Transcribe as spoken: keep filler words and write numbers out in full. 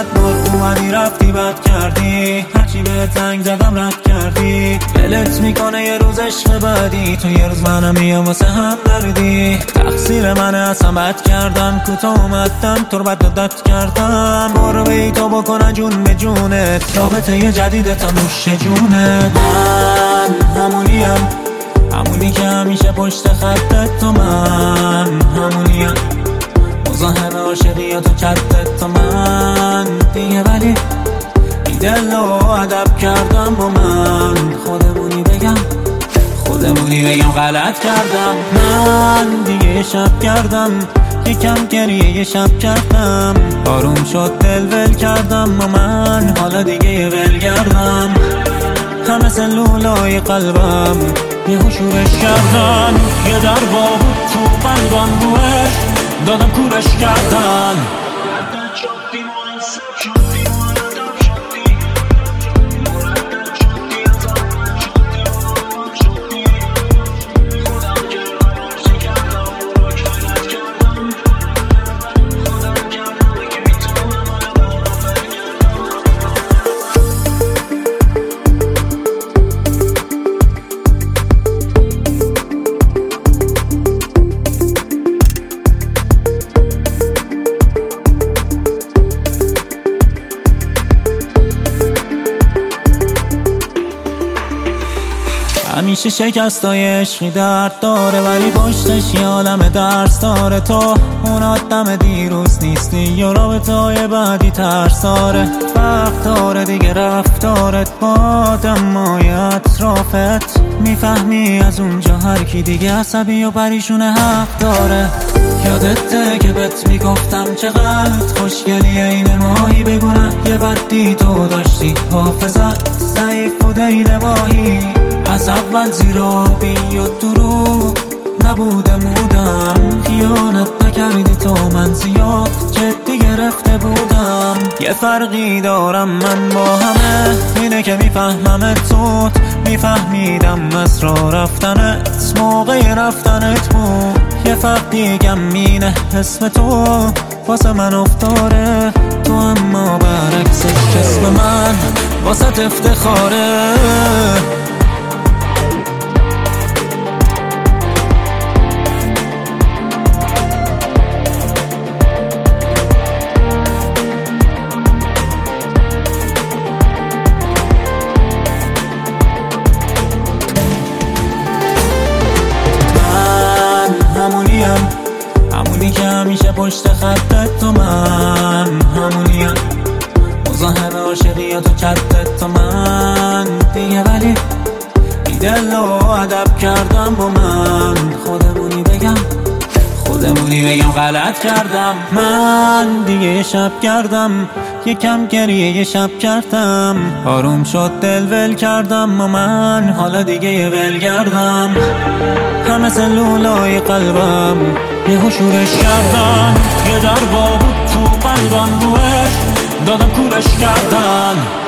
صد بار اومدی رفتی بد کردی، هرچی به تنگ زدم رد کردی. دلت میکنه یه روز عشق بعدی، تو یه روز منم میام واسه هم دردی. تقصیر منه اصلا بد کردم، کوتاه اومدم تو رو بد داد کردم. برو بی تو بکنه جون به جونت، رابطه یه جدید تا نوش جونت. من همونیم، همونی که همیشه پشت خطت، تو من همونیم، مزاحم عاشقی تو چتت، تو من دیگه. ولی بی دل و ادب کردم با من، خودمونی بگم خودمونی بگم غلط کردم. من دیگه یه شب کردم، یکم گریه یه شب کردم. آروم شد دل ول کردم و من حالا دیگه یه ول کردم. همه سلولای قلبم یه شورش کردن، یه در بود تو قلبم روش دادم کورش کردن. همیشه شکستای عشقی درد داره، ولی پشتش یه عالم درس داره. تو اون آدم دیروز نیستی، یا رابطه‌های بعدی ترس داره. وقت داره دیگه رفتارت با آدمای اطرافت، میفهمی از اونجا هر کی دیگه عصبی و پریشونه حق داره. یادته که بهت میگفتم چقدر خوشگلی این ماهی، بگونه یه بدی تو داشتی، حافظت ضعیف بوده این ماهی. از اول زیرابی و دروغ نبوده مودم، خیانت نکردی تو من زیاد جدی گرفته بودم. یه فرقی دارم من با همه، اینه که میفهمم تو میفهمیدم از راه رفتنت موقع رفتنت بود. یه فرق دیگم اینه اسم تو واسه من افتاره تو، اما برعکسش اسم من واسه افتخاره. همونی که همیشه پشت خطت، تو من همونیم، مزاحم عاشقی تو چتت، تو من دیگه. ولی بی دل و ادب کردم با من، خودمونی بگم خودمونی بگم غلط کردم. من دیگه یه شب کردم، یکم گریه یه شب کردم. آروم شد دل ول کردم و من حالا دیگه یه ول کردم. همه سلولای قلبم یه شورش کردن، یه در بود تو قلبم روش دادم کورش کردن.